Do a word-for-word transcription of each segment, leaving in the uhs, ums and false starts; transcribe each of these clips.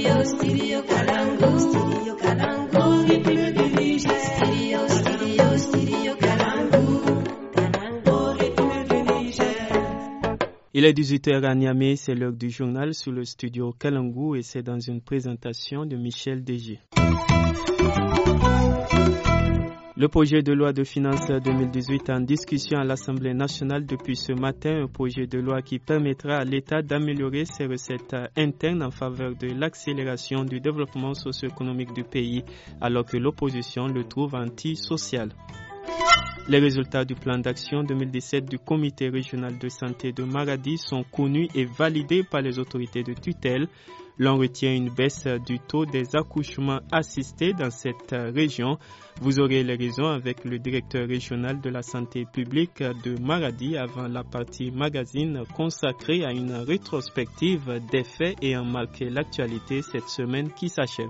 Studio, studio Kalangu. Studio Kalangu. Rythme du Niger. Studio, studio, studio Kalangu. Kalangu, rythme du Niger. Il est dix-huit heures à Niamey, c'est l'heure du journal sur le studio Kalangu et c'est dans une présentation de Michel Dégé. Le projet de loi de finances deux mille dix-huit en discussion à l'Assemblée nationale depuis ce matin, un projet de loi qui permettra à l'État d'améliorer ses recettes internes en faveur de l'accélération du développement socio-économique du pays, alors que l'opposition le trouve antisocial. Les résultats du plan d'action deux mille dix-sept du Comité régional de santé de Maradi sont connus et validés par les autorités de tutelle. L'on retient une baisse du taux des accouchements assistés dans cette région. Vous aurez les raisons avec le directeur régional de la santé publique de Maradi avant la partie magazine consacrée à une rétrospective des faits ayant marqué l'actualité cette semaine qui s'achève.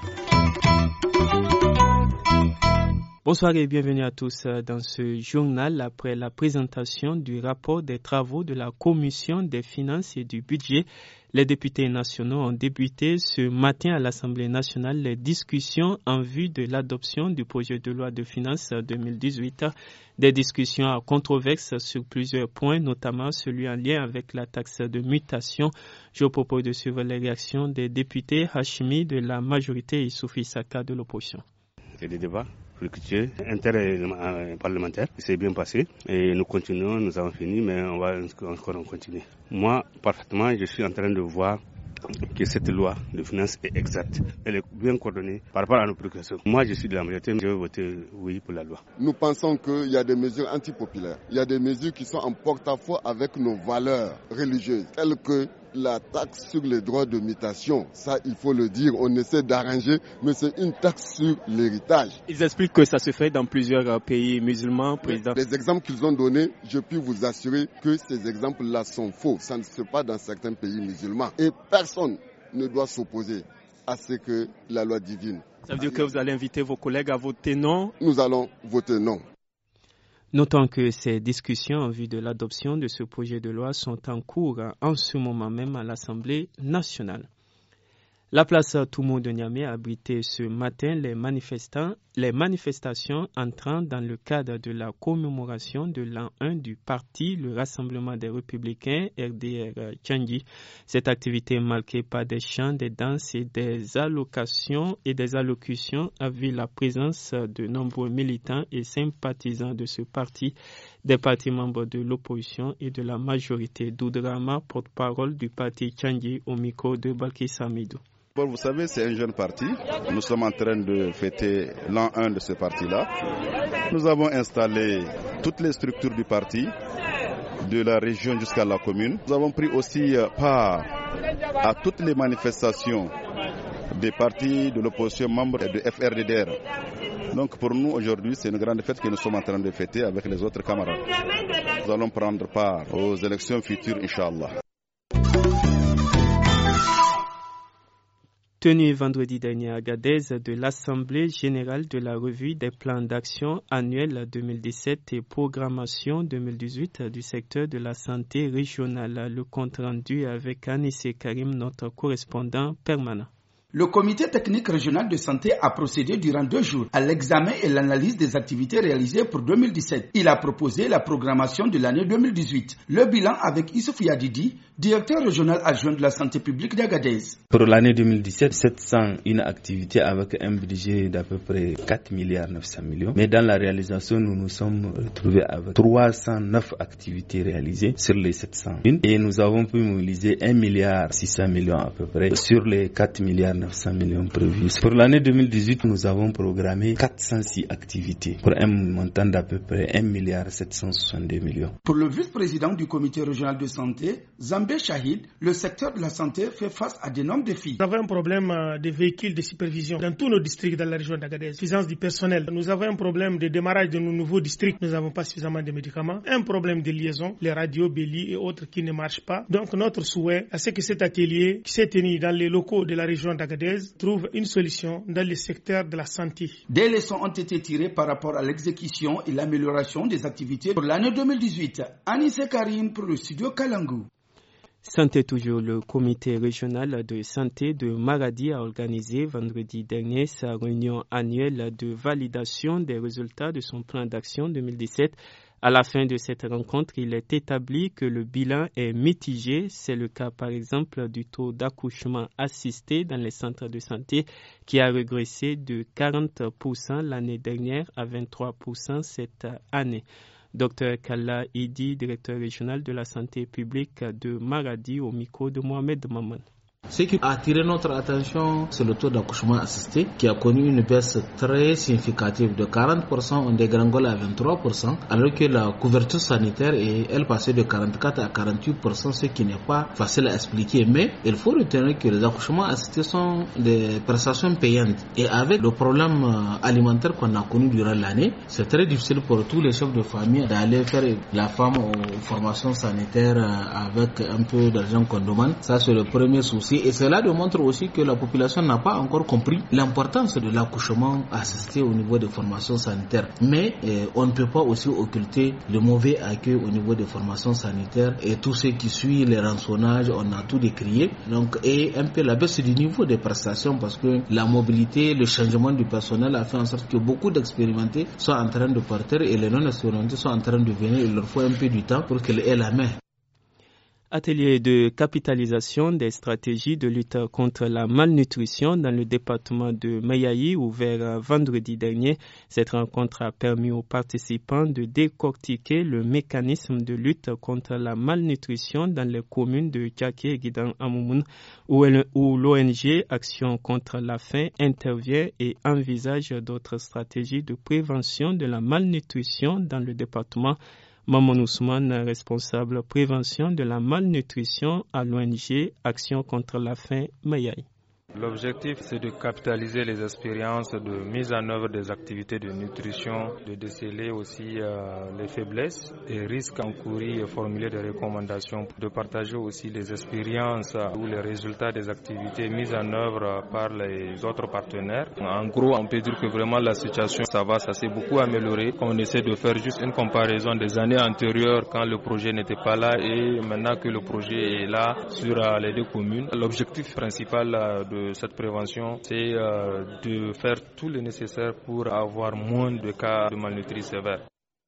Bonsoir et bienvenue à tous dans ce journal après la présentation du rapport des travaux de la Commission des finances et du budget. Les députés nationaux ont débuté ce matin à l'Assemblée nationale les discussions en vue de l'adoption du projet de loi de finances deux mille dix-huit. Des discussions à controverse sur plusieurs points, notamment celui en lien avec la taxe de mutation. Je vous propose de suivre les réactions des députés Hachimi de la majorité et Soufi Saka de l'opposition. C'est des débats fructueux, interparlementaire, qui s'est bien passé et nous continuons, nous avons fini, mais on va encore en continuer. Moi, parfaitement, je suis en train de voir que cette loi de finances est exacte. Elle est bien coordonnée par rapport à nos préoccupations. Moi, je suis de la majorité, je vais voter oui pour la loi. Nous pensons qu'il y a des mesures antipopulaires. Il y a des mesures qui sont en porte-à-faux avec nos valeurs religieuses, telles que la taxe sur les droits de mutation. Ça, il faut le dire, on essaie d'arranger, mais c'est une taxe sur l'héritage. Ils expliquent que ça se fait dans plusieurs pays musulmans, président. Les exemples qu'ils ont donnés, je puis vous assurer que ces exemples-là sont faux. Ça ne se fait pas dans certains pays musulmans. Et personne ne doit s'opposer à ce que la loi divine. Ça veut dire que vous allez inviter vos collègues à voter non? Nous allons voter non. Notons que ces discussions en vue de l'adoption de ce projet de loi sont en cours en ce moment même à l'Assemblée nationale. La place Toumo de Niamey a abrité ce matin les manifestants, les manifestations entrant dans le cadre de la commémoration de l'an un du parti, le Rassemblement des Républicains, R D R Tchangi. Cette activité marquée par des chants, des danses et des allocations et des allocutions a vu la présence de nombreux militants et sympathisants de ce parti, des partis membres de l'opposition et de la majorité. Doudrama, porte-parole du parti Tchangi, au micro de Balkis Hamidou. Bon, vous savez, c'est un jeune parti. Nous sommes en train de fêter l'an un de ce parti-là. Nous avons installé toutes les structures du parti, de la région jusqu'à la commune. Nous avons pris aussi part à toutes les manifestations des partis de l'opposition membres de F R D D R. Donc pour nous aujourd'hui, c'est une grande fête que nous sommes en train de fêter avec les autres camarades. Nous allons prendre part aux élections futures, Inch'Allah. Tenue vendredi dernier à Agadez de l'Assemblée générale de la revue des plans d'action annuels deux mille dix-sept et programmation deux mille dix-huit du secteur de la santé régionale. Le compte rendu avec Anissé Karim, notre correspondant permanent. Le comité technique régional de santé a procédé durant deux jours à l'examen et l'analyse des activités réalisées pour deux mille dix-sept. Il a proposé la programmation de l'année deux mille dix-huit. Le bilan avec Issouf Yadidi, directeur régional adjoint de la santé publique d'Agadez. Pour l'année deux mille dix-sept, sept cent une activités avec un budget d'à peu près quatre milliards neuf cents millions. Mais dans la réalisation, nous nous sommes retrouvés avec trois cent neuf activités réalisées sur les sept cent un. Et nous avons pu mobiliser un milliard six cents millions à peu près sur les quatre milliards neuf cents millions prévus. Pour l'année deux mille dix-huit, nous avons programmé quatre cent six activités pour un montant d'à peu près un milliard sept cent soixante-deux millions. Pour le vice-président du comité régional de santé, Zambé Chahid, le secteur de la santé fait face à d'énormes défis. Nous avons un problème de véhicules de supervision dans tous nos districts dans la région d'Agadez. Suffisance du personnel. Nous avons un problème de démarrage de nos nouveaux districts. Nous n'avons pas suffisamment de médicaments. Un problème de liaison, les radios, Béli et autres qui ne marchent pas. Donc notre souhait, c'est que cet atelier qui s'est tenu dans les locaux de la région d'Agadez trouve une solution dans le secteur de la santé. Des leçons ont été tirées par rapport à l'exécution et l'amélioration des activités pour l'année deux mille dix-huit. Anissé Karim pour le studio Kalangu. Santé toujours, le comité régional de santé de Maradi a organisé vendredi dernier sa réunion annuelle de validation des résultats de son plan d'action deux mille dix-sept. À la fin de cette rencontre, il est établi que le bilan est mitigé. C'est le cas par exemple du taux d'accouchement assisté dans les centres de santé qui a régressé de quarante pour cent l'année dernière à vingt-trois pour cent cette année. Docteur Kalla Idi, directeur régional de la santé publique de Maradi, au micro de Mohamed Maman. Ce qui a attiré notre attention, c'est le taux d'accouchement assisté qui a connu une baisse très significative de quarante pour cent, on dégringole à vingt-trois pour cent, alors que la couverture sanitaire est, elle, passée de quarante-quatre à quarante-huit pour cent, ce qui n'est pas facile à expliquer. Mais il faut retenir que les accouchements assistés sont des prestations payantes. Et avec le problème alimentaire qu'on a connu durant l'année, c'est très difficile pour tous les chefs de famille d'aller faire la femme aux formations sanitaires avec un peu d'argent qu'on demande. Ça, c'est le premier souci. Et cela démontre aussi que la population n'a pas encore compris l'importance de l'accouchement assisté au niveau des formations sanitaires. Mais eh, on ne peut pas aussi occulter le mauvais accueil au niveau des formations sanitaires et tout ce qui suit les rançonnages, on a tout décrié. Donc, et un peu la baisse du niveau des prestations parce que la mobilité, le changement du personnel a fait en sorte que beaucoup d'expérimentés sont en train de partir et les non-expérimentés sont en train de venir. Il leur faut un peu du temps pour qu'ils aient la main. Atelier de capitalisation des stratégies de lutte contre la malnutrition dans le département de Mayaï, ouvert vendredi dernier. Cette rencontre a permis aux participants de décortiquer le mécanisme de lutte contre la malnutrition dans les communes de Tchaké et Guidan Amoumoun, où l'O N G Action contre la faim intervient et envisage d'autres stratégies de prévention de la malnutrition dans le département. Maman Ousmane, responsable prévention de la malnutrition à l'O N G Action contre la faim Mayaï. L'objectif, c'est de capitaliser les expériences de mise en œuvre des activités de nutrition, de déceler aussi euh, les faiblesses et risques encourus et formuler des recommandations, de partager aussi les expériences ou les résultats des activités mises en œuvre par les autres partenaires. En gros, on peut dire que vraiment la situation, ça va, ça s'est beaucoup amélioré. On essaie de faire juste une comparaison des années antérieures quand le projet n'était pas là et maintenant que le projet est là sur euh, les deux communes. L'objectif principal euh, de cette prévention, c'est euh, de faire tout le nécessaire pour avoir moins de cas de malnutrition sévère.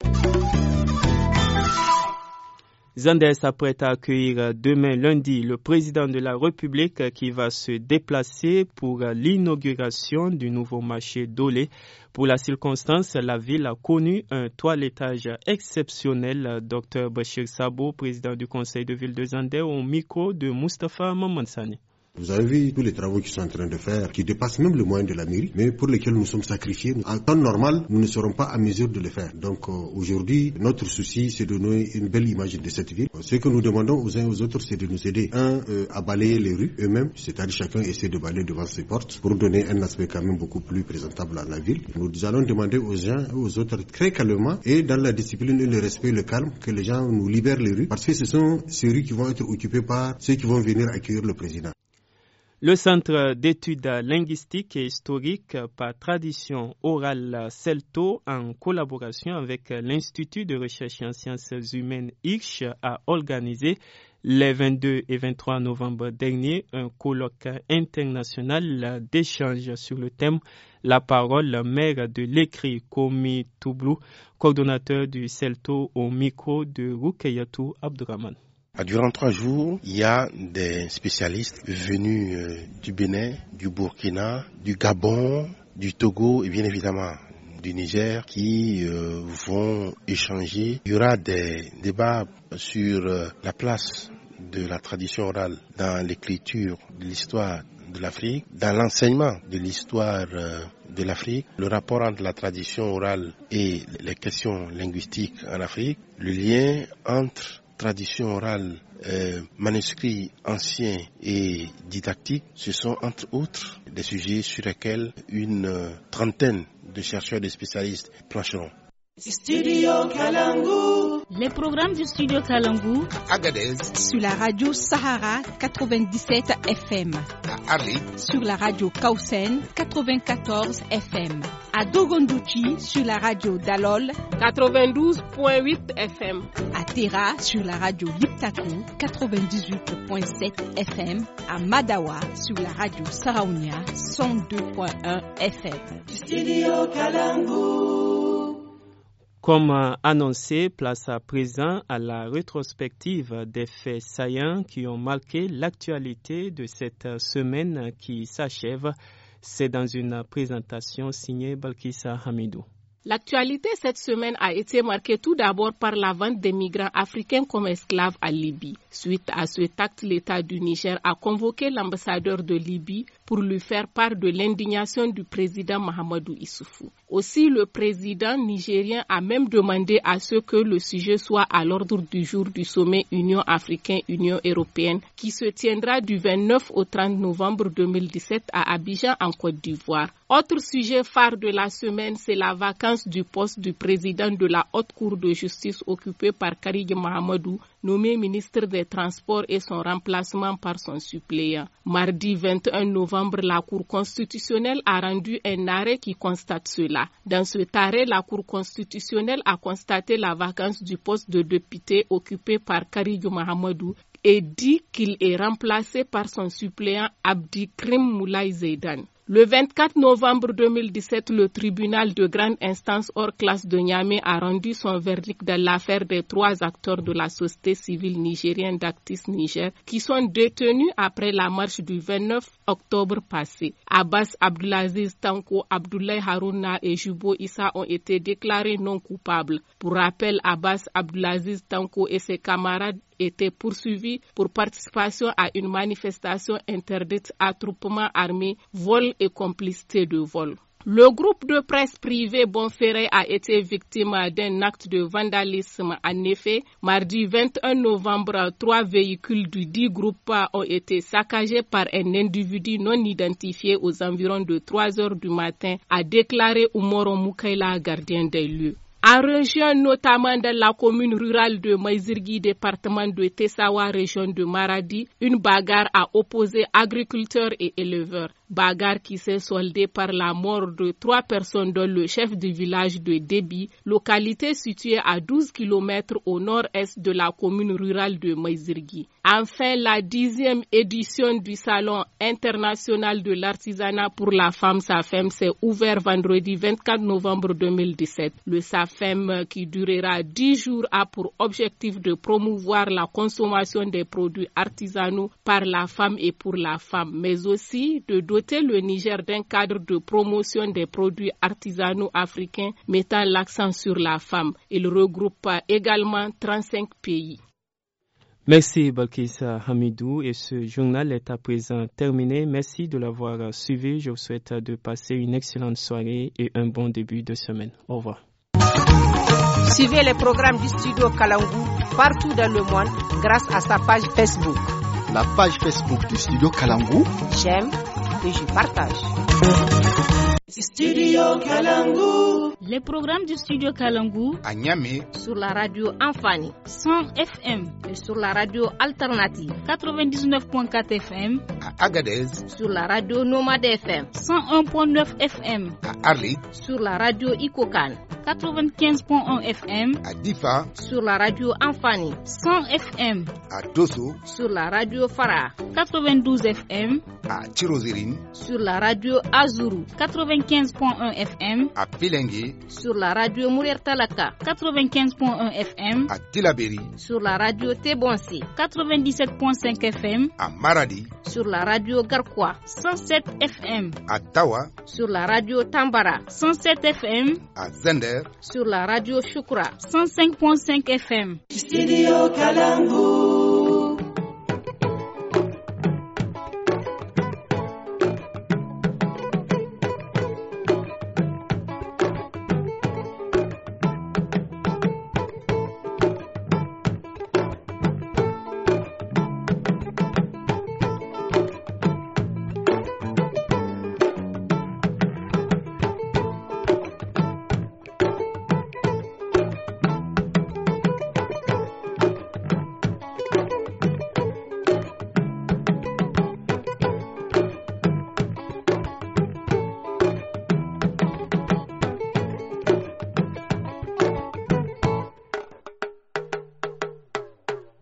Zander s'apprête à accueillir demain lundi le président de la République qui va se déplacer pour l'inauguration du nouveau marché d'Olé. Pour la circonstance, la ville a connu un toilettage exceptionnel. Docteur Bachir Sabo, président du conseil de ville de Zander, au micro de Moustapha Mamansani. Vous avez vu tous les travaux qu'ils sont en train de faire, qui dépassent même le moyen de la mairie, mais pour lesquels nous sommes sacrifiés. En temps normal, nous ne serons pas à mesure de le faire. Donc euh, aujourd'hui, notre souci, c'est de donner une belle image de cette ville. Ce que nous demandons aux uns et aux autres, c'est de nous aider, un, euh, à balayer les rues eux-mêmes, c'est-à-dire chacun essaie de balayer devant ses portes, pour donner un aspect quand même beaucoup plus présentable à la ville. Nous allons demander aux uns et aux autres, très calmement, et dans la discipline et le respect, le calme, que les gens nous libèrent les rues, parce que ce sont ces rues qui vont être occupées par ceux qui vont venir accueillir le président. Le Centre d'études linguistiques et historiques par tradition orale CELTO, en collaboration avec l'Institut de recherche en sciences humaines I R C H, a organisé les vingt-deux et vingt-trois novembre dernier un colloque international d'échange sur le thème La parole mère de l'écrit, Komi Toublou, coordonnateur du CELTO, au micro de Rukayatou Abdurrahman. Durant trois jours, il y a des spécialistes venus euh, du Bénin, du Burkina, du Gabon, du Togo et bien évidemment du Niger qui euh, vont échanger. Il y aura des débats sur euh, la place de la tradition orale dans l'écriture de l'histoire de l'Afrique, dans l'enseignement de l'histoire euh, de l'Afrique, le rapport entre la tradition orale et les questions linguistiques en Afrique, le lien entre tradition orale, euh, manuscrits anciens et didactiques, ce sont entre autres des sujets sur lesquels une euh, trentaine de chercheurs et de spécialistes plancheront. Studio Kalangu. Les programmes du Studio Kalangu. Agadez. Sur la radio Sahara quatre-vingt-dix-sept F M. À Arlit. Sur la radio Kausen quatre-vingt-quatorze F M. À Dogondouchi sur la radio Dalol quatre-vingt-douze virgule huit F M. À Terra sur la radio Liptako quatre-vingt-dix-huit virgule sept F M, à Madawa sur la radio Saraounia cent deux virgule un F M. Studio Kalangu. Comme annoncé, place à présent à la rétrospective des faits saillants qui ont marqué l'actualité de cette semaine qui s'achève. C'est dans une présentation signée Balkissa Hamidou. L'actualité cette semaine a été marquée tout d'abord par la vente des migrants africains comme esclaves à Libye. Suite à cet acte, l'État du Niger a convoqué l'ambassadeur de Libye pour lui faire part de l'indignation du président Mahamadou Issoufou. Aussi, le président nigérien a même demandé à ce que le sujet soit à l'ordre du jour du sommet Union africaine-Union européenne qui se tiendra du vingt-neuf au trente novembre deux mille dix-sept à Abidjan en Côte d'Ivoire. Autre sujet phare de la semaine, c'est la vacance du poste du président de la Haute Cour de justice occupé par Karigi Mahamadou, nommé ministre des Transports, et son remplacement par son suppléant. Mardi vingt et un novembre, la Cour constitutionnelle a rendu un arrêt qui constate cela. Dans cet arrêt, la Cour constitutionnelle a constaté la vacance du poste de député occupé par Karigi Mahamadou et dit qu'il est remplacé par son suppléant Abdi Krim Moulay Zeidan. Le vingt-quatre novembre deux mille dix-sept, le tribunal de grande instance hors classe de Niamey a rendu son verdict dans l'affaire des trois acteurs de la société civile nigérienne d'Actis Niger qui sont détenus après la marche du vingt-neuf octobre passé. Abbas Abdulaziz Tanko, Abdoulaye Harouna et Jubo Issa ont été déclarés non coupables. Pour rappel, Abbas Abdulaziz Tanko et ses camarades étaient poursuivis pour participation à une manifestation interdite, attroupement armé, vol et complicité de vol. Le groupe de presse privé Bonferré a été victime d'un acte de vandalisme. En effet, mardi vingt et un novembre, trois véhicules du dit groupe ont été saccagés par un individu non identifié aux environs de trois heures du matin, a déclaré Oumoro Moukaila, gardien des lieux. En région, notamment dans la commune rurale de Maïzirgui, département de Tessawa, région de Maradi, une bagarre a opposé agriculteurs et éleveurs. Bagarre qui s'est soldée par la mort de trois personnes dont le chef du village de Déby, localité située à douze kilomètres au nord-est de la commune rurale de Maïzirgui. Enfin, la dixième édition du Salon international de l'artisanat pour la femme SAFEM s'est ouvert vendredi vingt-quatre novembre deux mille dix-sept. Le SAFEM, qui durera dix jours, a pour objectif de promouvoir la consommation des produits artisanaux par la femme et pour la femme, mais aussi de doter le Niger d'un cadre de promotion des produits artisanaux africains mettant l'accent sur la femme. Il regroupe également trente-cinq pays. Merci Balkissa Hamidou et ce journal est à présent terminé. Merci de l'avoir suivi. Je vous souhaite de passer une excellente soirée et un bon début de semaine. Au revoir. Suivez les programmes du studio Kalangu partout dans le monde grâce à sa page Facebook. La page Facebook du studio Kalangu. J'aime et je partage. Studio Kalangu. Les programmes du studio Kalangu à Niamey sur la radio Amfani cent F M et sur la radio Alternative quatre-vingt-dix-neuf virgule quatre F M à Agadez sur la radio Nomade F M cent un virgule neuf F M à Arlit sur la radio Ikokan quatre-vingt-quinze virgule un F M à Difa sur la radio Amfani cent F M à Dosso sur la radio Farah quatre-vingt-douze F M à Tirozirine sur la radio Azuru quatre-vingt-quinze virgule un F M à Pilengue sur la radio Mourir Talaka quatre-vingt-quinze virgule un F M à Tilaberi sur la radio Tebonsi quatre-vingt-dix-sept virgule cinq F M à Maradi sur la radio Garkwa cent sept F M à Tawa sur la radio Tambara cent sept F M à Zender sur la radio Shukra cent cinq virgule cinq F M. Studio Kalangu.